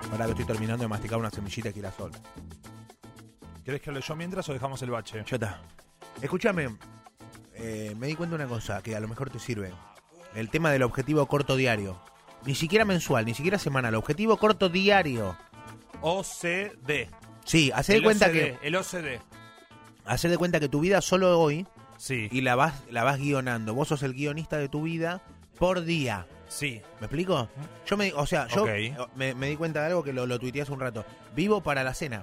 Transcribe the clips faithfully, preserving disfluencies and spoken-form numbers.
Ahora que estoy terminando de masticar una semillita de girasol. ¿Querés que hable yo mientras o dejamos el bache? Ya está. Escúchame, eh, me di cuenta de una cosa que a lo mejor te sirve. El tema del objetivo corto diario. Ni siquiera mensual, ni siquiera semanal. Objetivo corto diario. O C D. Sí, hacé de cuenta O C D, que... El O C D. Hacé de cuenta que tu vida solo hoy... Sí. Y la vas, la vas guionando. Vos sos el guionista de tu vida por día. Sí. ¿Me explico? Yo me, o sea, yo Okay. me, me di cuenta de algo que lo, lo tuiteé hace un rato. Vivo para la cena.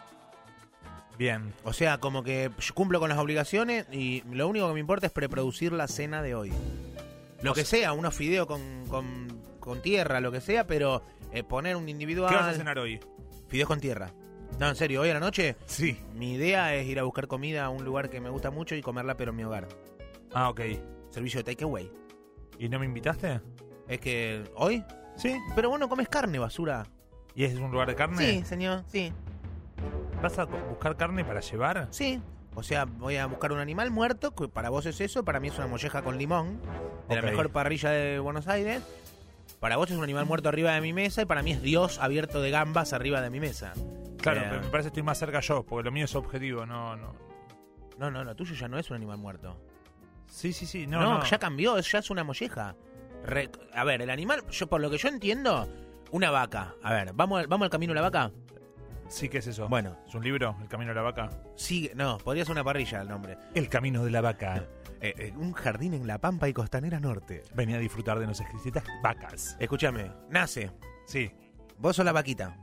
Bien. O sea, como que yo cumplo con las obligaciones y lo único que me importa es preproducir la cena de hoy. Lo O que sea, sea, unos fideos con, con, con tierra, lo que sea, pero eh, poner un individual... ¿Qué vas a cenar hoy? Fideos con tierra. No, en serio, hoy a la noche Sí. mi idea es ir a buscar comida a un lugar que me gusta mucho y comerla pero en mi hogar. Ah, ok. Servicio de takeaway. ¿Y no me invitaste? Es que... ¿Hoy? Sí. Pero vos no comes carne, basura. ¿Y es un lugar de carne? Sí, señor, sí. ¿Vas a buscar carne para llevar? Sí. O sea, voy a buscar un animal muerto, que para vos es eso, para mí es una molleja con limón, de Ok. la mejor parrilla de Buenos Aires. Para vos es un animal muerto arriba de mi mesa y para mí es Dios abierto de gambas arriba de mi mesa. Claro, Eh, pero me parece que estoy más cerca yo, porque lo mío es objetivo, no, no. No, no, lo tuyo ya no es un animal muerto. Sí, sí, sí, No, no, no. ya cambió, ya es una molleja. Re- a ver, el animal, yo por lo que yo entiendo, una vaca. A ver, ¿vamos al, vamos al camino de la vaca? Sí, ¿qué es eso? Bueno. ¿Es un libro? ¿El camino de la vaca? Sigue, no, podría ser una parrilla el nombre. El camino de la vaca. Eh, eh, un jardín en La Pampa y Costanera Norte. Venía a disfrutar de nuestras exquisitas vacas. Escúchame, nace. Sí. Vos sos la vaquita.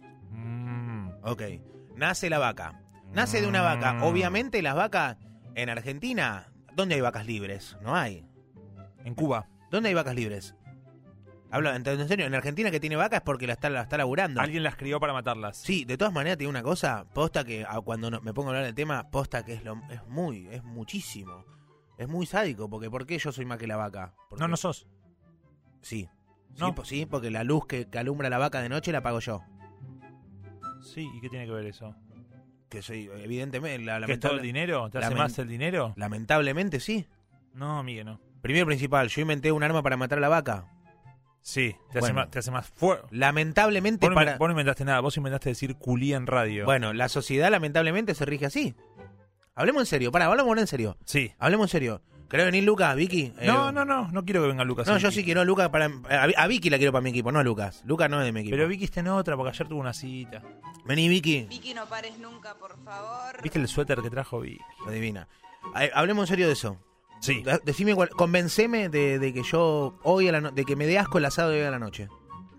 Mm. Ok. Nace la vaca. Nace de una vaca. Mm. Obviamente las vacas en Argentina, ¿dónde hay vacas libres? No hay. En Cuba. ¿Dónde hay vacas libres? Hablo, en en serio, en Argentina que tiene vaca es porque la está, la está laburando. Alguien las crió para matarlas. Sí, de todas maneras te digo una cosa, posta que ah, cuando no- me pongo a hablar del tema, posta que es lo es muy, es muchísimo. Es muy sádico, porque ¿por qué yo soy más que la vaca? Porque- No, no sos. Sí. No. Sí, po- sí, porque la luz que, que alumbra la vaca de noche la pago yo. Sí, ¿y qué tiene que ver eso? Que soy, evidentemente, la, ¿Que es todo el lamentable- dinero? ¿Te hace lamen- más el dinero? lamentablemente sí. No, amigue, no. Primero y principal, yo inventé un arma para matar a la vaca. Sí, te hace Bueno. más, te hace más fuerte. Lamentablemente Vos, no para... inven- vos no inventaste nada, vos inventaste decir culí en radio. Bueno, la sociedad lamentablemente se rige así. Hablemos en serio, pará, hablemos en serio. Sí. Hablemos en serio. ¿Querés venir Lucas, Vicky? Eh, No, no, no, no quiero que venga Lucas. No, aquí. yo sí quiero a Lucas para... A, a Vicky la quiero para mi equipo, no a Lucas. Lucas no es de mi equipo. Pero Vicky está en otra, porque ayer tuvo una cita. Vení, Vicky. Vicky, no pares nunca, por favor. ¿Viste el suéter que trajo Vicky? Adivina. Eh, Hablemos en serio de eso. Sí. Da- Decime, cuál- convenceme de, de que yo hoy a la no- de que me dé asco el asado de hoy a la noche.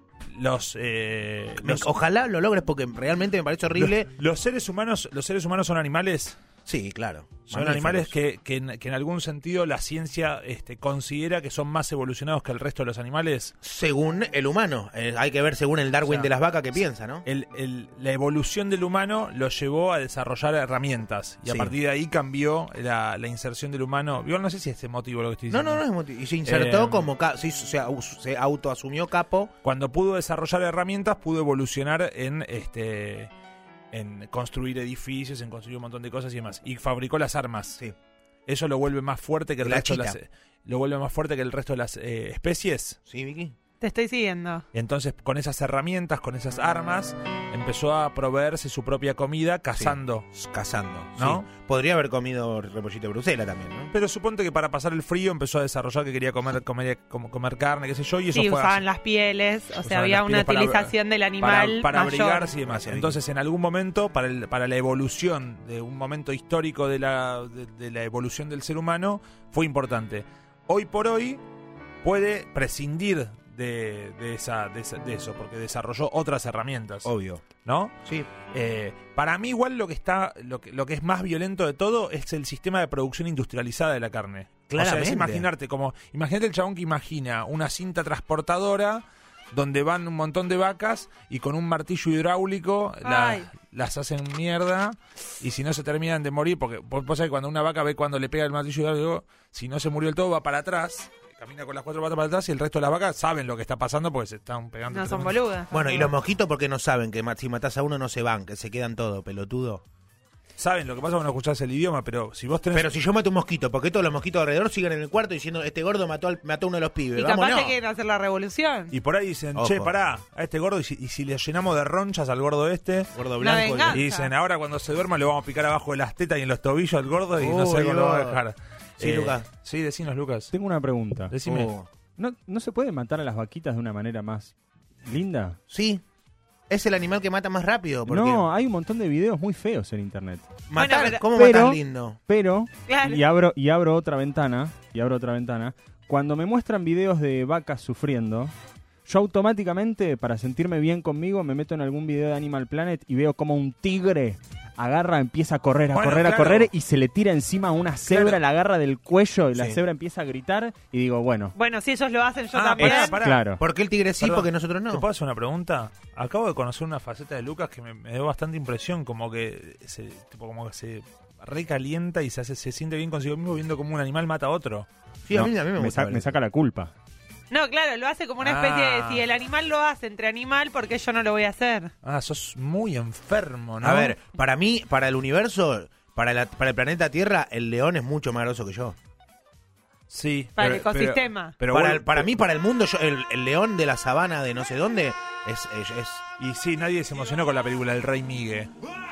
Los, eh, Me- los, Ojalá lo logres porque realmente me parece horrible. los, los seres humanos, los seres humanos son animales. Sí, claro. Son Mamíferos. animales que, que, en, que en algún sentido la ciencia este, considera que son más evolucionados que el resto de los animales. Según el humano. Eh, hay que ver según el Darwin O sea, de las vacas que piensa, ¿no? El, el- la evolución del humano lo llevó a desarrollar herramientas y a Sí. partir de ahí cambió la, la inserción del humano. Yo no sé si es motivo lo que estoy No, diciendo. no, no es motivo. Y se insertó Eh, como... ca- sí, o sea, us- se autoasumió capo. Cuando pudo desarrollar herramientas, pudo evolucionar en este en construir edificios, en construir un montón de cosas y demás. Y fabricó las armas. Sí. Eso lo vuelve más fuerte que el La resto de chita. las lo vuelve más fuerte que el resto de las eh, especies. ¿Sí, Vicky? Te estoy siguiendo. Entonces, con esas herramientas, con esas armas, empezó a proveerse su propia comida cazando. Cazando. ¿No? Sí. Podría haber comido repollito de Bruselas también, ¿no? Pero suponte que para pasar el frío empezó a desarrollar que quería comer comer, como comer carne, qué sé yo, y eso Sí, fue usaban así. las pieles, o sea, Usaban había las una pieles para- utilización del para, animal para mayor. abrigarse y demás. Gracias, Entonces, en algún momento, para, el- para la evolución de un momento histórico de la, de, de la evolución del ser humano, fue importante. Hoy por hoy puede prescindir de, de, esa, de, esa- de eso, porque desarrolló otras herramientas, Obvio. ¿no? Sí. Eh, para mí igual lo que está lo que, lo que es más violento de todo es el sistema de producción industrializada de la carne. O sea, Claramente. es imaginarte como imagínate el chabón que imagina una cinta transportadora donde van un montón de vacas y con un martillo hidráulico la- Ay. las hacen mierda y si no se terminan de morir, porque vos vos sabés que cuando una vaca ve cuando le pega el martillo hidráulico, si no se murió del todo va para atrás, camina con las cuatro patas para atrás y el resto de las vacas saben lo que está pasando porque se están pegando. No son tremendo- boludas. Bueno, y los mosquitos porque no saben que ma- si matás a uno no se van, que se quedan todos, pelotudo. Saben, lo que pasa es que no escuchás el idioma, pero si vos tenés... Pero si yo mato un mosquito, ¿por qué todos los mosquitos alrededor siguen en el cuarto diciendo este gordo mató, al, mató a uno de los pibes? Y capaz Vámonos. te quieren hacer la revolución. Y por ahí dicen, Ojo. che, pará, a este gordo, y si, y si le llenamos de ronchas al gordo este, Gordo Una blanco. venganza. y dicen, ahora cuando se duerma le vamos a picar abajo de las tetas y en los tobillos al gordo y no sé Uy, cómo lo va a Dios. dejar. Sí, Lucas. Sí, decinos, Lucas. Tengo una pregunta. Decime. Oh. ¿No, ¿No se puede matar a las vaquitas de una manera más linda? Sí. Es el animal que mata más rápido. Porque No, hay un montón de videos muy feos en internet. matar, Bueno, pero- ¿cómo pero- matas lindo? Pero, Claro. y abro y abro otra ventana, y abro otra ventana, cuando me muestran videos de vacas sufriendo, yo automáticamente, para sentirme bien conmigo, me meto en algún video de Animal Planet y veo como un tigre agarra, empieza a correr, a Bueno, correr, a claro. correr, y se le tira encima a una cebra, Claro. la agarra del cuello, y la Sí. cebra empieza a gritar, y digo, bueno, Bueno, si ellos lo hacen, yo Ah, también. pará, pará. claro. ¿Por qué el tigre sí, Perdón, porque nosotros no? ¿Te puedo hacer una pregunta? Acabo de conocer una faceta de Lucas que me, me dio bastante impresión, como que se, tipo, como que se recalienta y se hace, se siente bien consigo mismo viendo como un animal mata a otro. Sí, a No, mí, a mí me, me, gusta. sa- me saca la culpa. No, claro, lo hace como una Ah. especie de... Si el animal lo hace entre animal, ¿por qué yo no lo voy a hacer? Ah, sos muy enfermo, ¿no? A ver, para mí, para el universo, para, la- para el planeta Tierra, el león es mucho más grosso que yo. Sí. Para pero- el ecosistema. Pero, para, pero el- para mí, para el mundo, yo- el, el león de la sabana de no sé dónde es... es, es- Y sí, nadie se emocionó con la película del Rey Migue.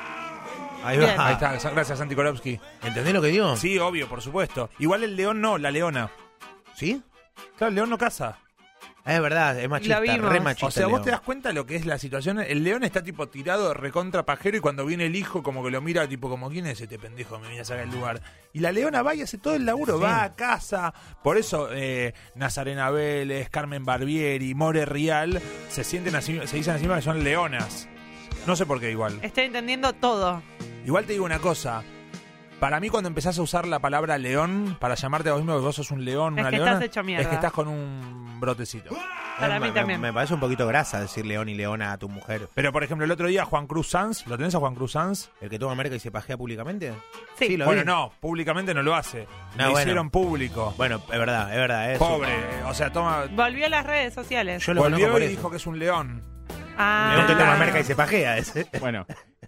ahí Bien. va. Ahí está, gracias Santi Korowski. ¿Entendés lo que digo? Sí, obvio, por supuesto. Igual el león no, la leona. ¿Sí? Claro, el león no caza. Ah, es verdad, es machista, Lo vimos. re machista. O sea, el vos león. te das cuenta lo que es la situación. El león está tipo tirado recontra pajero y cuando viene el hijo como que lo mira tipo como ¿quién es este pendejo que me viene a sacar el lugar? Y la leona va y hace todo el laburo, Sí. va a casa. Por eso eh, Nazarena Vélez, Carmen Barbieri, More Rial se sienten así, se dicen así que son leonas. No sé por qué igual. Estoy entendiendo todo. Igual te digo una cosa. Para mí cuando empezás a usar la palabra león para llamarte a vos mismo que vos sos un león, Es una que leona, estás hecho mierda. es que estás con un brotecito. Para Eh, mí me, también. Me, me parece un poquito grasa decir león y leona a tu mujer. Pero por ejemplo el otro día Juan Cruz Sanz, ¿lo tenés a Juan Cruz Sanz? ¿El que toma merca y se pajea públicamente? Sí. lo Bueno, vi. no, públicamente no lo hace. No, lo bueno. hicieron público. Bueno, es verdad, es verdad. Es Pobre, o sea, toma. Volvió a las redes sociales. Yo lo conozco Volvió por y eso. dijo que es un león. Ah. León que toma Claro. merca y se pajea ese. Bueno,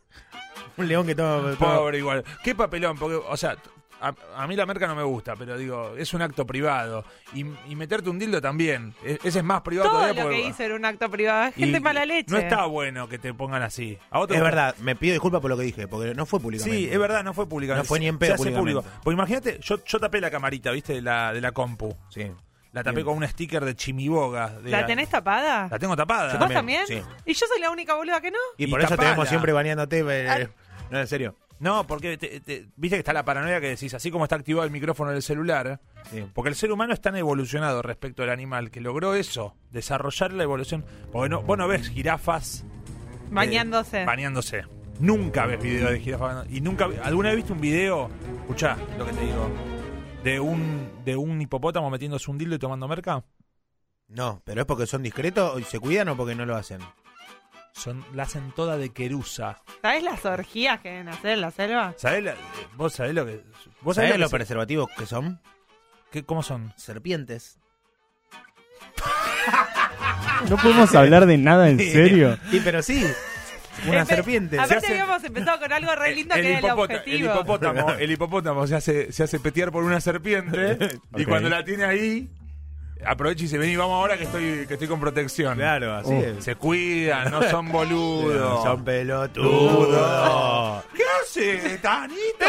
Un león que toma... toma- Pobre igual. Qué papelón, porque, o sea, a, a mí la merca no me gusta, pero digo, es un acto privado. Y, y meterte un dildo también. E- Ese es más privado Todo todavía lo porque. que hizo era un acto privado. Es y gente mala leche. No está bueno que te pongan así. A otro Es verdad, me pido disculpas por lo que dije, porque no fue públicamente. Sí, es verdad, no fue públicamente. No fue ni en Se pedo hace públicamente. público. Pues imagínate, yo, yo tapé la camarita, ¿viste? De la, de la compu. Sí. La tapé Bien. con un sticker de chimiboga. de ¿La tenés tapada? La tengo tapada. ¿Vos también? sí. ¿Y yo soy la única boluda que no? Y, Y por eso te tapala. vemos siempre bañándote. eh, Ah. No, en serio. No, porque te- te- viste que está la paranoia que decís, así como está activado el micrófono del celular, Sí. porque el ser humano es tan evolucionado respecto al animal que logró eso, desarrollar la evolución. Porque no, vos no ves jirafas Bañándose. eh, bañándose. Nunca ves videos de jirafas bañándose. Y nunca, ¿alguna vez viste un video? Escuchá lo que te digo. De un, de un hipopótamo metiéndose un dildo y tomando merca. No, pero es porque son discretos y se cuidan o porque no lo hacen. Son, la hacen toda de querusa. ¿Sabés las orgías que deben hacer en la selva? ¿Sabés la- ¿Vos sabés lo que...? ¿Vos ¿Sabes sabés los lo que se- preservativos que son? qué- ¿Cómo son? Serpientes. ¿no podemos hablar de nada en serio? Sí, pero sí. Una Empe- serpiente. Aparte Se hace- habíamos empezado con algo re lindo que era el hipopótamo, el objetivo. hipopótamo, el hipopótamo se hace, se hace petear por una serpiente y Ok. cuando la tiene ahí, aprovecha y dice, vení, vamos ahora que estoy, que estoy con protección. Claro, así Oh. es. Se cuidan, no son boludos. Son pelotudos. ¿Qué hace, Tanito?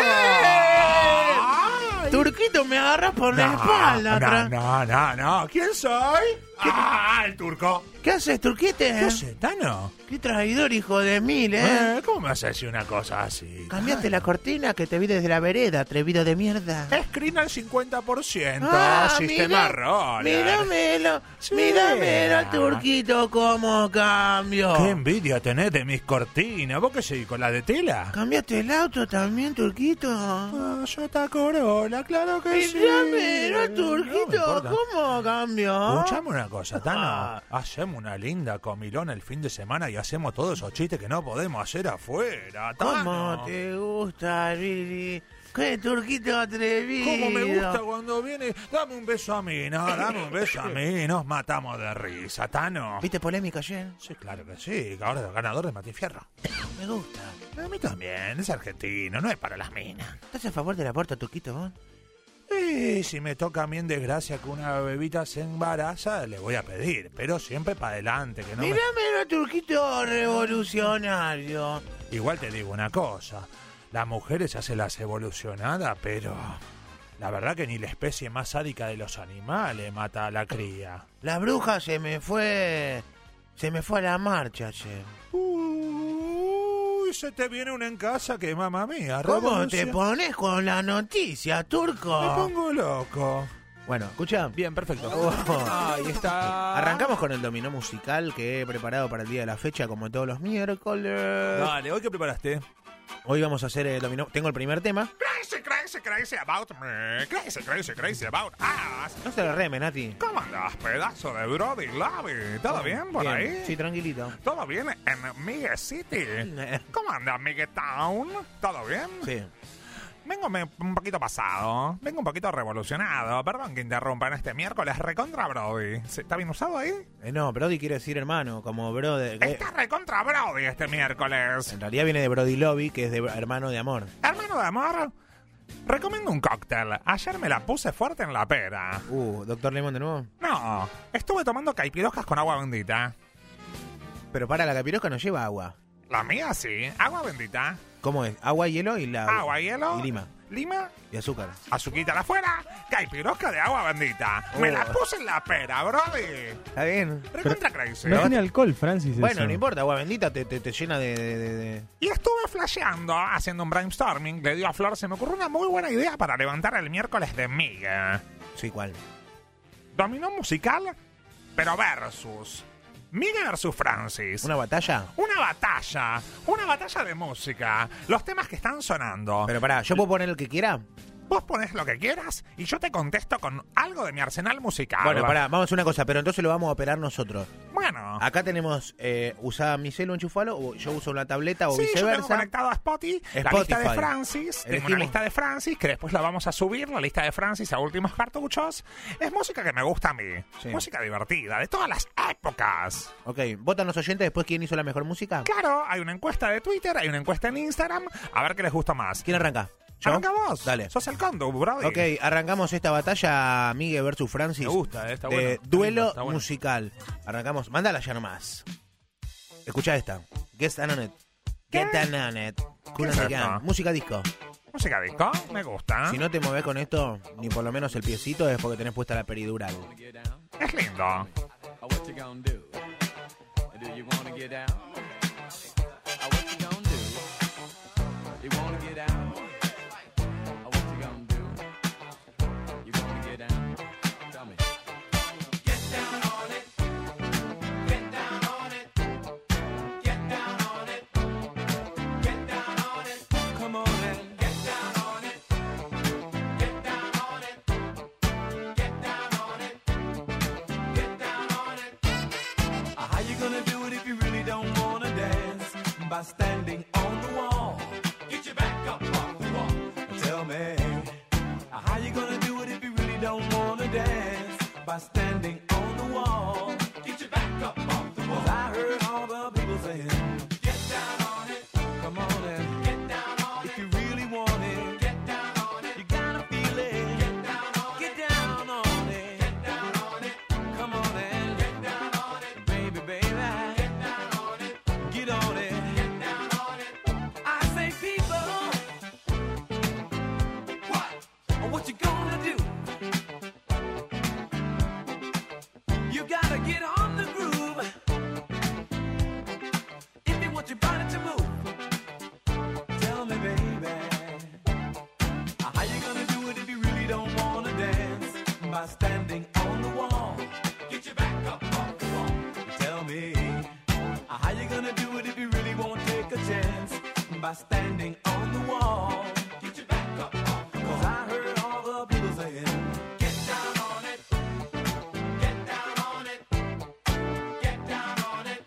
Turquito, me agarras por la espalda. no, atrás. no, no, no. ¿Quién soy? Ah, el turco. ¿Qué haces, Turquite? ¿Qué hace, Tano? Qué traidor, hijo de mil, ¿eh? Eh, ¿Cómo me haces decir una cosa así? Cambiaste la cortina que te vi desde la vereda, atrevido de mierda. Screen al cincuenta por ciento, Ah, sistema mira, roller. Míramelo, Sí. míramelo al Turquito cómo cambio. Qué envidia tenés de mis cortinas. ¿Vos qué seguís con la de tela? ¿Cambiaste el auto también, Turquito? Ah, yo ta Corolla, claro que sí. Míramelo al No me Turquito, importa. ¿cómo cambió? Escuchame una cosa, Tano. Ah. Hacemos una linda comilón el fin de semana y hacemos todos esos chistes que no podemos hacer afuera, Tano. ¿Cómo te gusta, Riri? ¡Qué turquito atrevido! Como me gusta cuando viene, dame un beso a mí, no, dame un beso a mí, nos matamos de risa, Tano. ¿Viste polémica ayer? Sí, claro que sí, que ahora es el ganador de Martín Fierro. Me gusta. A mí también, es argentino, no es para las minas. ¿Estás a favor del aborto, turquito, vos? Y si me toca a mí en desgracia que una bebita se embaraza, le voy a pedir, pero siempre para adelante, que no me... Mírame, turquito revolucionario. Igual te digo una cosa, las mujeres se hacen las evolucionadas, pero la verdad que ni la especie más sádica de los animales mata a la cría. La bruja se me fue... Se me fue a la marcha, che. Uy, se te viene una en casa que mamá mía. ¿Cómo revolución. te pones con la noticia, turco? Me pongo loco. Bueno, escucha. Bien, perfecto. Oh. Ahí está. Arrancamos con el dominó musical que he preparado para el día de la fecha, como todos los miércoles. Dale, ¿hoy qué preparaste? Hoy vamos a hacer el dominó. Tengo el primer tema. Crazy, crazy, crazy about me. Crazy, crazy, crazy about us. No se lo reme, Nati. ¿Cómo andas, pedazo de Brody Lobby? ¿Todo bien por Bien. ahí? Sí, tranquilito. ¿Todo bien en Migue City? ¿Cómo andas, Migue Town? ¿Todo bien? Sí. Vengo me- un poquito pasado, vengo un poquito revolucionado. Perdón que interrumpan este miércoles recontra Brody. ¿Está bien usado ahí? Eh, no, Brody quiere decir hermano, como brother. que- Está recontra Brody este miércoles. En realidad viene de Brody Lobby, que es de hermano de amor. Hermano de amor, recomiendo un cóctel. Ayer me la puse fuerte en la pera. Uh, Doctor Lemon de nuevo. No, estuve tomando caipiroscas con agua bendita. Pero para, la capirosca no lleva agua. La mía sí, agua bendita. ¿Cómo es? Agua, hielo y la... Agua, hielo. Y lima. Lima. Y azúcar. Azuquita afuera, caipirosca de agua bendita. Me Oh. la puse en la pera, Brody. Está bien. Recontra crazy. No tiene alcohol, Francis. Bueno, eso. no importa, agua bendita te, te, te llena de, de, de- de- Y estuve flasheando, haciendo un brainstorming. Le dio a Flor, se me ocurrió una muy buena idea para levantar el miércoles de miga. Sí, ¿cuál? Dominó musical, pero versus. Miga versus Francis. ¿Una batalla? Una batalla. Una batalla de música. Los temas que están sonando. Pero pará, ¿yo puedo poner el que quiera? Vos ponés lo que quieras y yo te contesto con algo de mi arsenal musical. Bueno, pará, vamos a hacer una cosa, pero entonces lo vamos a operar nosotros. Bueno. Acá tenemos, eh, usá mi celu, enchufalo, o yo uso una tableta o Sí, yo tengo viceversa. conectado a Spotify, la Spotify. lista de Francis. Tengo una Elegimos. lista de Francis que después la vamos a subir, la lista de Francis a últimos cartuchos. Es música que me gusta a mí. Sí. Música divertida, de todas las épocas. Ok, votan los oyentes después quién hizo la mejor música. Claro, hay una encuesta de Twitter, hay una encuesta en Instagram. A ver qué les gusta más. ¿Quién arranca? ¿Yo? Arranca vos. Dale. Sos el condu, brother. Ok, arrancamos esta batalla Miguel versus Francis. Me gusta, eh, está de bueno. Está duelo lindo, está bueno. musical. Arrancamos. Mándala ya nomás. Escucha esta. Get Down on It. ¿Qué? Get Down on It. Cool es and the esto? Gang. Música disco. Música disco, me gusta. Si no te mueves con esto, ni por lo menos el piecito, es porque tenés puesta la peridural. Es lindo. Oh, what you gonna do? Do you wanna get down? Oh, what you gonna do? You wanna get down? Oh, what you gonna do? You wanna get down? Tell me. Get down on it. Get down on it. Get down on it. Get down on it. Come on and get down on it. Get down on it. Get down on it. Get down on it. How you gonna do it if you really don't wanna dance? By standing on the wall. Get your back up off the wall. Tell me, how you gonna do it if you really don't wanna dance? By standing on the wall. Get your back up off the wall. 'Cause I heard all the people saying, get down on it. Come on and get down on it. If you really want it, get down on it. You gotta feel it. Get down on it. Get down on it. Get down on it. Come on and get down on it. Baby, baby. Get down on it. Get on it. Get down on it. I say, people, what? What you gonna do? You gotta get on the groove if you want your body to move. Tell me, baby, how you gonna do it if you really don't wanna dance? By standing on the wall. Get your back up off the wall. Tell me, how you gonna do it if you really won't take a chance? By standing on the wall. Get your back up off the wall. 'Cause I heard all the people saying, get down on it. Get down on it. Get down on it.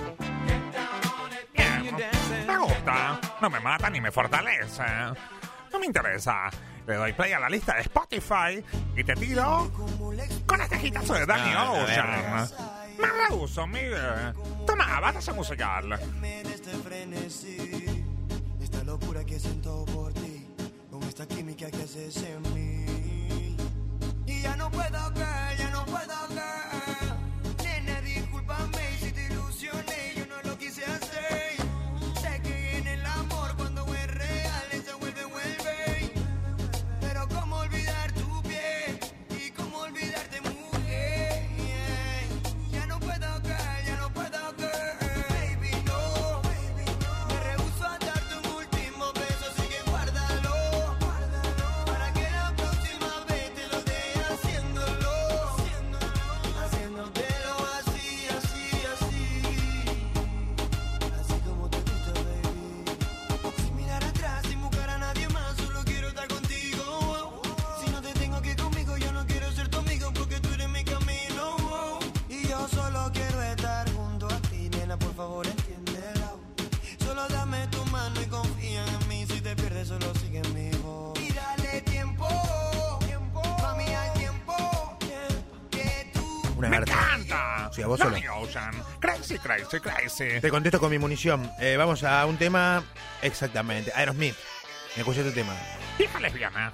Get down on it. Bien, When you're dancing, me gusta. No me mata ni me fortalece. no me interesa. Le doy play a la lista de Spotify y te tiro con este hitazo de Danny No, no, Ocean. Me rehuso, Miguel. Toma, batalla musical. Este frenesí, esta locura que siento por ti, con esta química que haces en mí. Y ya no puedo creer, ya no puedo creer. Nena, discúlpame si te ilusioné, yo no lo quise hacer. Sé que en el amor cuando es real se vuelve, vuelve. Pero cómo olvidar tu piel y cómo olvidarte, mujer. Ya no puedo creer, ya no puedo creer. Baby, no, me rehúso a darte un último beso, así que guárdalo, para que la próxima vez te lo dé haciéndolo, haciéndotelo así, así, así, así como te gusta, baby. Sin mirar atrás, sin buscar a nadie más, solo quiero estar contigo. Si no te tengo aquí conmigo, yo no quiero ser tu amigo, porque tú eres mi camino. Y yo solo quiero estar junto a ti, nena, por favor entiéndelo. Solo dame tu mano y confía en mí. Si te pierdes, solo sigue mi voz. Y dale tiempo, mami, al tiempo que tú. Una ¡Me garcha. encanta! Sí, a vos solo. Danny Ocean. Crazy, crazy, crazy. Te contesto con mi munición. Eh, vamos a un tema exactamente. Aerosmith. Escucha este tema. Hija lesbiana.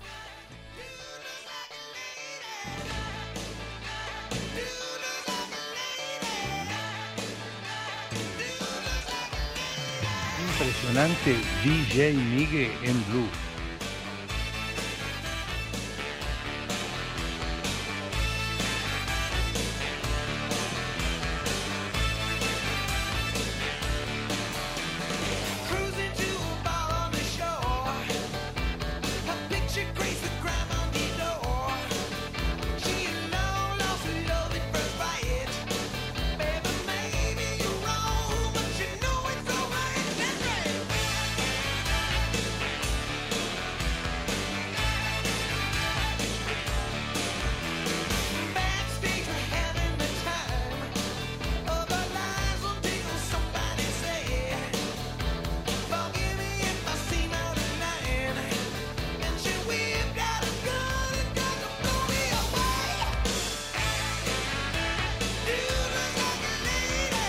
Impresionante D J Migue en Blue. Cruising to a bar on the shore. A picture Grace with crime on the door. She alone lost her love at first bite. Baby, maybe you're wrong, but you know it's alright. That's right. Backstage we're having the time of our lives until somebody said, forgive me if I seem out of line. And she whipped out a gun and got to blow me away. You look like a lady.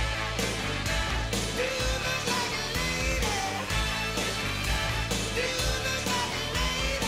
You look like a lady. You look like a lady.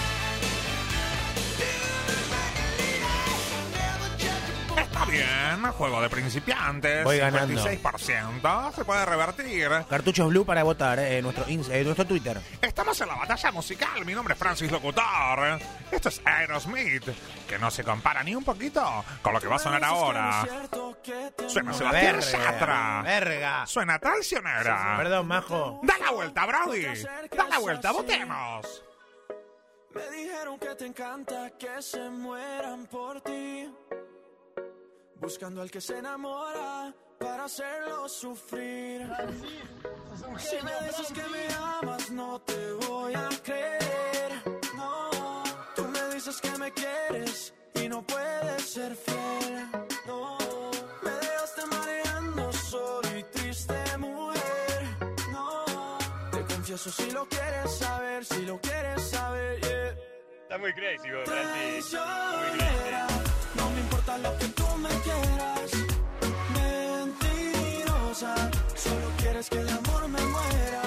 You look like a lady. Never judge a book. Está bien, juego de principiantes. Voy ganando. cincuenta y seis por ciento. Se puede revertir. Cartuchos Blue para votar eh, en nuestro, ins- eh, nuestro Twitter. Estamos en la batalla musical. Mi nombre es Francis Locutor. Esto es Aerosmith, que no se compara ni un poquito con lo que va a sonar ahora. Suena Sebastián Verga. Yatra. Verga. Suena traicionera. Perdón, majo. Da la vuelta, Brody. Da la vuelta, votemos. Me dijeron que te encanta que se mueran por ti, buscando al que se enamora para hacerlo sufrir. Si me dices que me amas, no te voy a creer. No, tú me dices que me quieres y no puedes ser fiel. No, me dejaste mareando solo y triste, mujer. No, te confieso si lo quieres saber, si lo quieres saber, yeah. Está muy crazy, vos, Traicionera, no me importa lo que tú me quieras. Mentirosa, solo quieres que de amor me muera.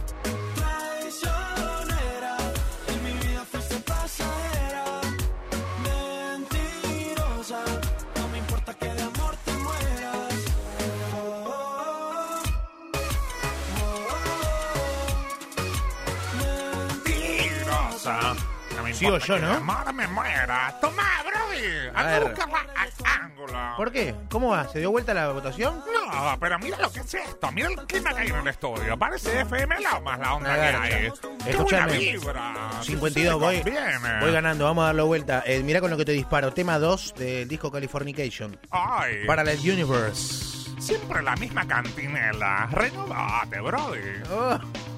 Traicionera, en mi vida fuiste pasajera. Mentirosa, no me importa que de amor te mueras. Oh, oh, oh, oh. Mentirosa. No me Sigo importa yo, que ¿no? mi amor me muera. Toma, Brody. A Anda a ver. buscarla al ángulo. ¿Por qué? ¿Cómo va? ¿Se dio vuelta la votación? No, pero mira lo que es esto. Mira el clima que hay en el estudio. Parece F M Lomas la onda Una que garcha. hay. Qué Escuchame. buena vibra. cincuenta y dos, Se voy, conviene. voy ganando, vamos a darlo vuelta. Eh, mirá con lo que te disparo. Tema dos del disco Californication. Ay, Parallel Universe. siempre la misma cantinela. Renovate, Brody. Oh.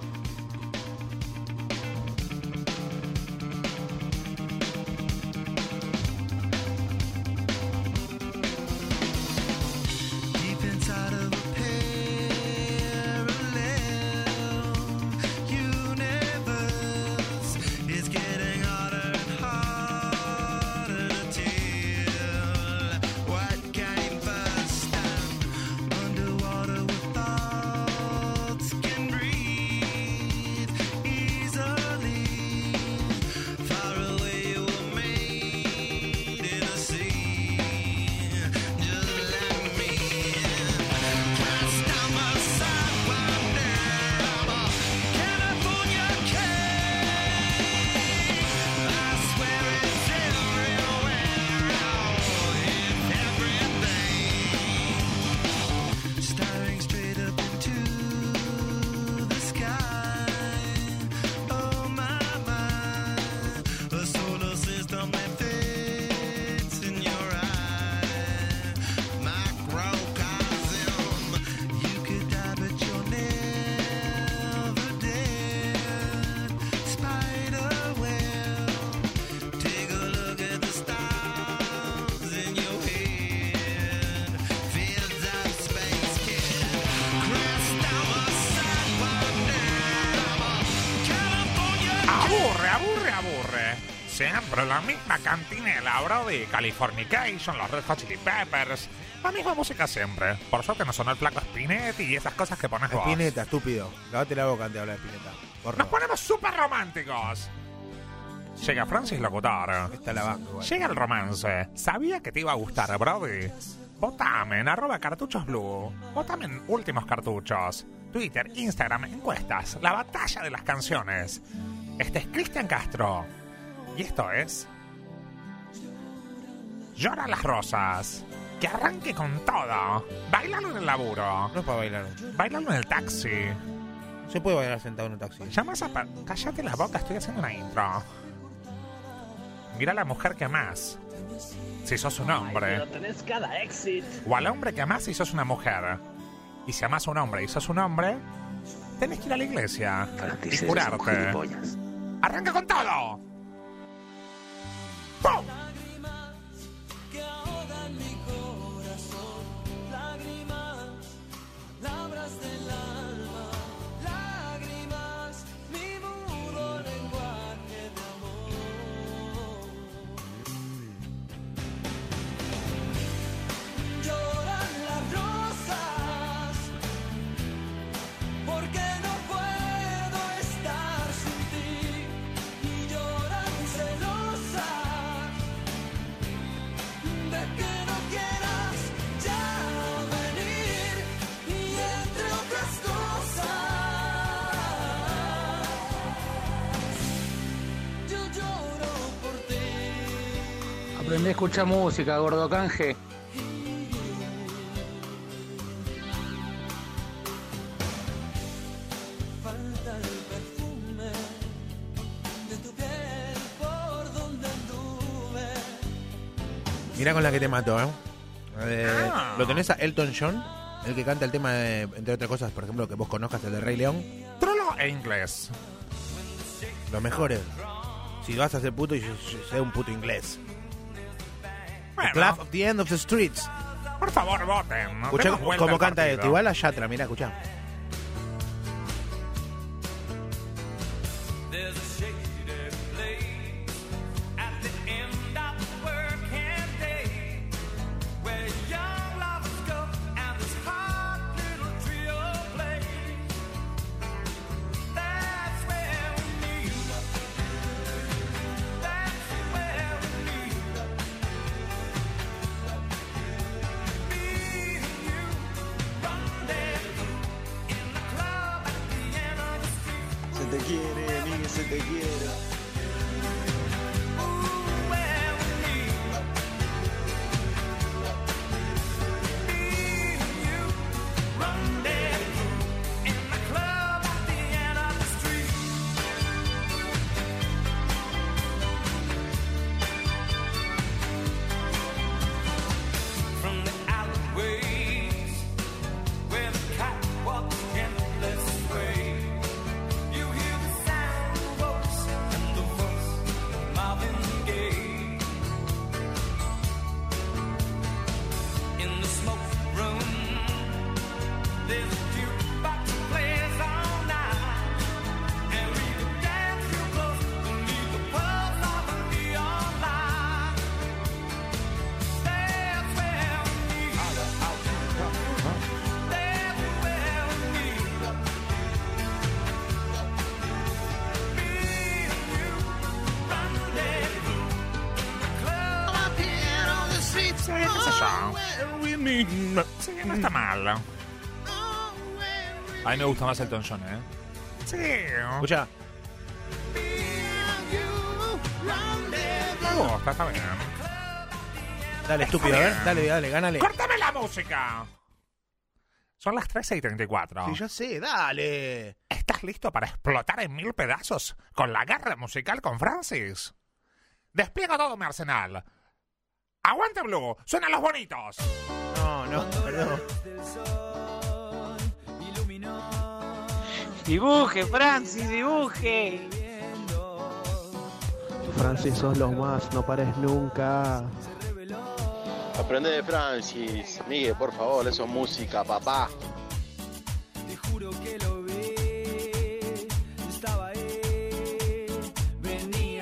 Deep inside of a parallel universe, Aburre, aburre. Siempre la misma cantinela, Brody. Californication, los Red Hot Chili Peppers. La misma música siempre. Por suerte no sonó el flaco Spinetti y esas cosas que pones vos. Spinetta, estúpido. Lavate la boca antes de hablar de Spinetta. Porro. Nos ponemos súper románticos. Llega Francis Locutor. Esta la banco, igual. Llega el romance. Sabía que te iba a gustar, Brody. Votame en arroba cartuchos blue. Votame en últimos cartuchos. Twitter, Instagram, encuestas. La batalla de las canciones. Este es Cristian Castro. Y esto es... Lloran las rosas. Que arranque con todo. Bailalo en el laburo. No es para bailar. Bailalo en el taxi. Se puede bailar sentado en un taxi. Llamas a... Pa- Cállate la boca, estoy haciendo una intro. Mira a la mujer que amás. Si sos un hombre. O al hombre que amás si sos una mujer. Y si amás a un hombre y sos un hombre, tenés que ir a la iglesia y curarte. ¡Arranca con todo! ¡Pum! Aprendí a escuchar música, gordo canje. Mirá con la que te mató, ¿eh? Eh, Ah. ¿Lo tenés a Elton John? El que canta el tema, de, entre otras cosas, por ejemplo, que vos conozcas, el de Rey León. Trollo e inglés. Los mejores. Si vas a ser puto, y sé un puto inglés. Bueno, Club of the End of the Streets. por favor, voten. ¿no? Escuchá Demos vuelta cómo al canta partido. esto. Igual a Yatra, mirá, escuchá. Se te quiere, amiga, se te quiere. Sí, qué sé yo. Sí, no está mal. A mí me gusta más Elton John, ¿eh? Sí. Escuchá. Me gusta, está bien. Dale, estúpido, a ver. Dale, dale, gánale. ¡Córtame la música! Son las trece y treinta y cuatro. Sí, ya sé, dale. ¿Estás listo para explotar en mil pedazos con la guerra musical con Francis? Despliega todo mi arsenal. ¡Aguante, Blue! ¡Suenan los bonitos! No, no, perdón. Dibuje, Francis, dibuje. Francis, sos los más, no pares nunca. Aprende de Francis. Miguel, por favor, eso es música, papá. Te juro que lo vi. Estaba ahí. Venía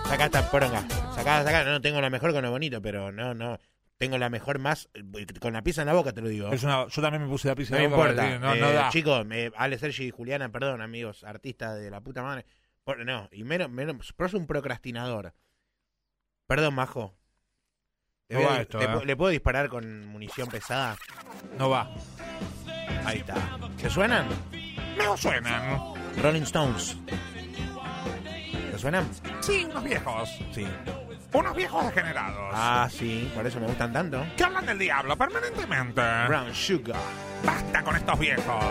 Sacá esta poronga. Sacá, sacá. No tengo la mejor con lo bonito, pero no, no. Tengo la mejor más. Con la pizza en la boca, te lo digo. Es una, yo también me puse la pizza No en me la boca. importa. para decir, No, Eh, no da. Chicos, eh, Ale, Sergi y Juliana, perdón, amigos, artistas de la puta madre. Por- no, y menos, menos. Pero es un procrastinador. Perdón, Majo. ¿Le, No voy a- va esto, le eh. pu- ¿le puedo disparar con munición pesada? No va. Ahí está. ¿Te suenan? No suenan. Rolling Stones. ¿Te suenan? Sí, unos viejos. Sí. Unos viejos degenerados. Ah, sí, por eso me gustan tanto. Que hablan del diablo permanentemente. Brown Sugar. Basta con estos viejos.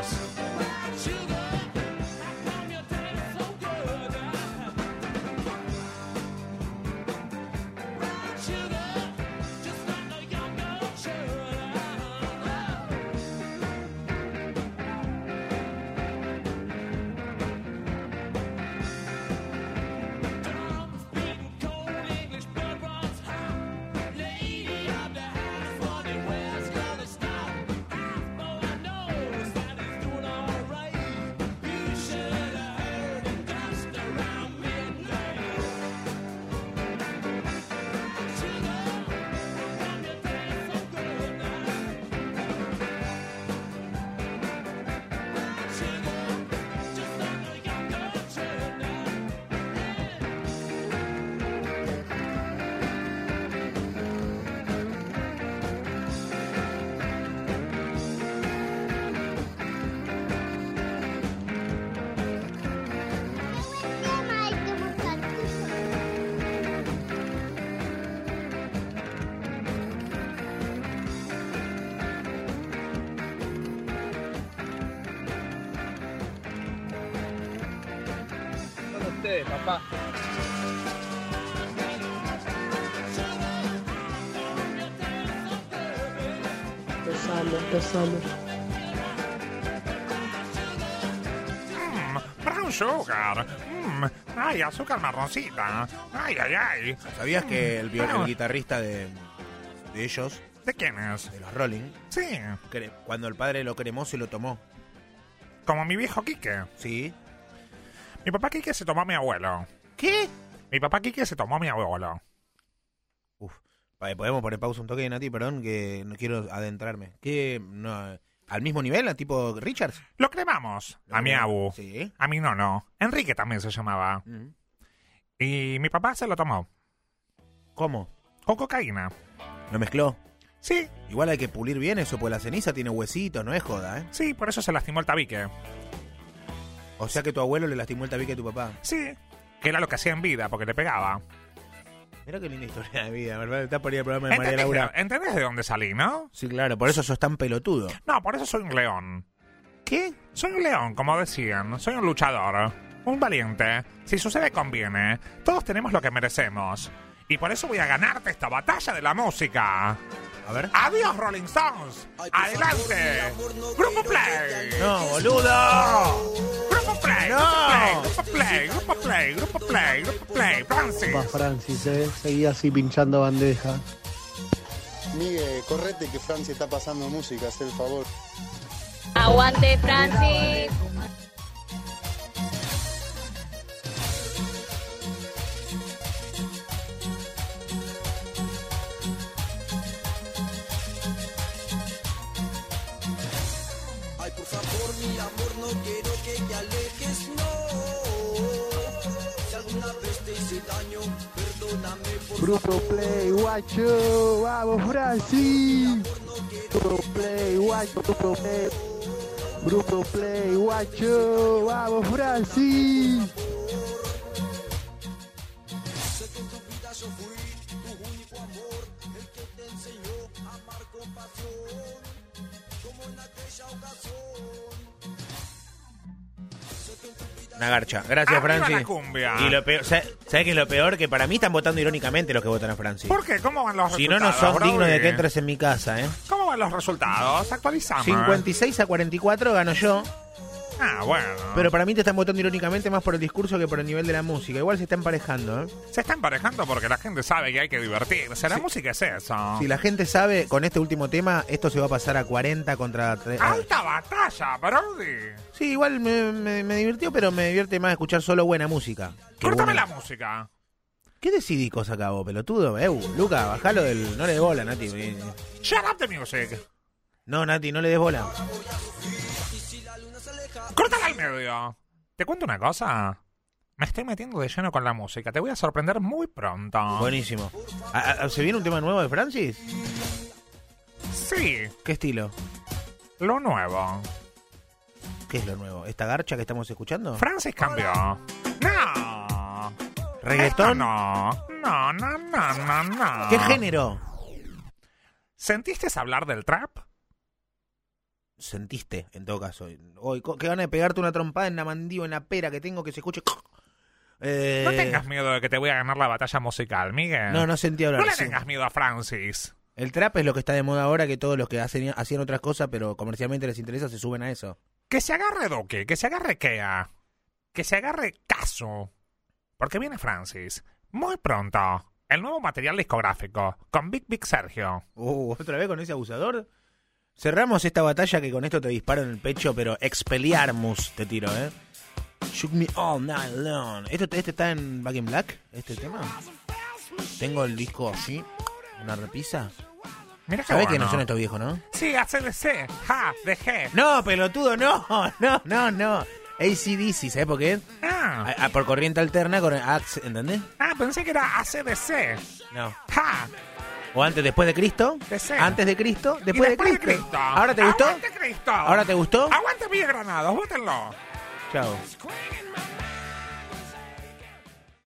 Ustedes, papá. Empezando, empezando. Mm, brown sugar. Mm, ay, azúcar marroncita. Ay, ay, ay. ¿Sabías que el, viol- Bueno. el guitarrista de, de ellos, ¿De quién es? de los Rolling, Sí, cre- cuando el padre lo cremó, se lo tomó? como mi viejo Quique. ¿Sí? Mi papá Quique se tomó a mi abuelo. ¿Qué? Mi papá Quique se tomó a mi abuelo. Uf. Vale, podemos poner pausa un toque, Nati, perdón, que no quiero adentrarme. ¿Qué? No, ¿al mismo nivel, a tipo Richards? Lo cremamos a mi abu. Sí. A mi nono. Enrique también se llamaba. Mm. Y mi papá se lo tomó. ¿Cómo? Con cocaína. ¿Lo mezcló? Sí, Igual hay que pulir bien eso, pues la ceniza tiene huesitos, no es joda, ¿eh? sí, por eso se lastimó el tabique. O sea que tu abuelo le lastimó el tabique a tu papá. Sí, que era lo que hacía en vida, porque le pegaba. Mira qué linda historia de vida, ¿verdad? Está por ahí el programa de María ¿Entendés, Laura. de- ¿Entendés de dónde salí, no? Sí, claro, por eso sos tan pelotudo. No, por eso soy un león. ¿Qué? Soy un león, como decían. Soy un luchador. Un valiente. Si sucede, conviene. Todos tenemos lo que merecemos. Y por eso voy a ganarte esta batalla de la música. A ver. ¡Adiós, Rolling Stones! ¡Adelante! ¡Grupo Play! ¡No, boludo! ¡Grupo Play! ¡No! ¡Grupo Play! ¡Grupo Play! ¡Grupo Play! ¡Grupo Play! ¡Francis! Va Francis, eh. Seguí así pinchando bandeja. Miguel, correte que Francia está pasando música, haz el favor. Aguante, Francis. Ay, por favor, mi amor, no quiero que te alejes, no. Si alguna vez te hice daño, perdóname por Grupo Play, guacho. Vamos, Francis. Grupo Play, guacho. Grupo Play. Grupo Play, guacho. Vamos, Francis. sé que en tu vida yo fui tu único amor, el que te enseñó a amar con pasión, como en aquella ocasión. Una garcha. Gracias, ¡Arriba Francis. la cumbia! Y lo peor, ¿sabes qué es lo peor? Que para mí están votando irónicamente los que votan a Francis. ¿Por qué? ¿Cómo van los Si no, resultados? no son Brody? dignos de que entres en mi casa, ¿eh? ¿Cómo van los resultados? Actualizamos. cincuenta y seis a cuarenta y cuatro gano yo. Ah, bueno. Pero para mí te están votando irónicamente más por el discurso que por el nivel de la música. Igual se está emparejando, ¿eh? Se está emparejando porque la gente sabe que hay que divertirse. La Sí. música es eso. Si la gente sabe, con este último tema, esto se va a pasar a cuarenta contra tres. ¡Alta batalla, Brody! Sí, igual me, me- me divirtió, pero me divierte más escuchar solo buena música. que Córtame una- la música. ¿Qué decidí cosa acá vos, pelotudo? Eh, Luca, bajalo del... No le des bola, Nati. Shut up the music. No, Nati, no le des bola. Córtala al medio. ¿Te cuento una cosa? Me estoy metiendo de lleno con la música. Te voy a sorprender muy pronto. Buenísimo. ¿A, a, ¿Se viene un tema nuevo de Francis? Sí. ¿Qué estilo? Lo nuevo. ¿Qué es lo nuevo? ¿Esta garcha que estamos escuchando? Francis cambió. No. ¿Reggaetón? No. No, no, no, no, no. ¿Qué género? ¿Sentiste hablar del trap? Sentiste, en todo caso. Hoy, qué gana de pegarte una trompada en la mandíbula, en la pera que tengo que se escuche... Eh... No tengas miedo de que te voy a ganar la batalla musical, Miguel. No, no sentí hablar. No le sí. tengas miedo a Francis. El trap es lo que está de moda ahora, que todos los que hacen, hacían otras cosas, pero comercialmente les interesa, se suben a eso. Que se agarre Doque, que se agarre Kea, que se agarre Caso. Porque viene Francis. Muy pronto. El nuevo material discográfico, con Big Big Sergio. Uh, ¿otra vez con ese abusador? Cerramos esta batalla que con esto te disparo en el pecho, pero Expelliarmus te tiro, ¿eh? Shook me all night long. ¿Esto, ¿Este está en Back in Black? ¿Este tema? Tengo el disco así, una repisa. Mira qué ¿Sabés bueno. que no son estos viejos, no? Sí, A C D C, ja, de G. No, pelotudo, no, no, no, no. A C D C, ¿sabés por qué? Ah. A, a, por corriente alterna, con Axe, ¿entendés? Ah, pensé que era A C D C. No. Ja. O antes, después de Cristo. D C. Antes de Cristo, después, después de, Cristo. de Cristo. ¿Ahora te gustó? ¡Aguante Cristo! ¿Ahora te gustó? ¡Aguante Villa Granados! ¡Vótenlo! Chao.